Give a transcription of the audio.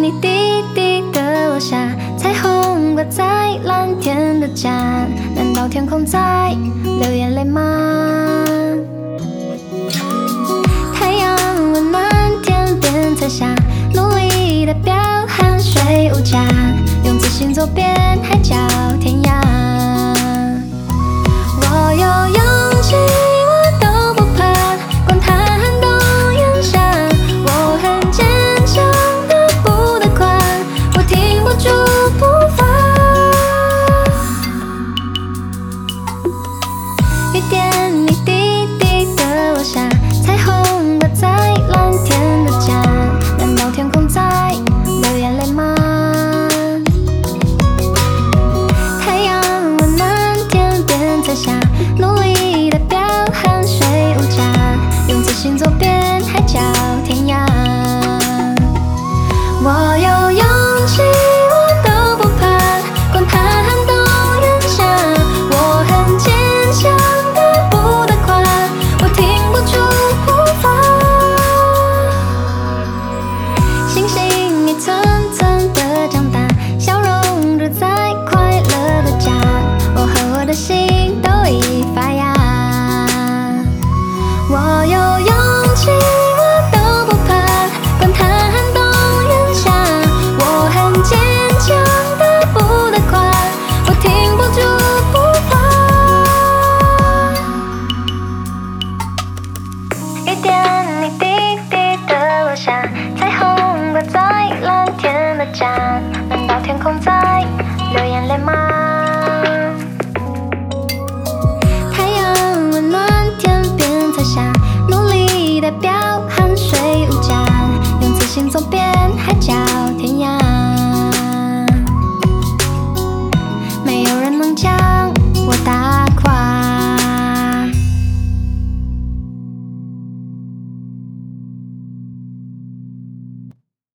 你滴滴的落下，彩虹挂在蓝天的家，难道天空在流眼泪吗？太阳温暖天边彩霞，努力代表汗水无价，用自信走遍海角天涯。我有勇气，我都不怕，管它寒冬炎夏。我很坚强的不得快，我停不住步伐。雨点你滴滴的落下，彩虹挂在蓝天的家，难道天空在流眼泪吗？太阳温暖天边彩霞，努力代表汗水无价，用自信走遍海角。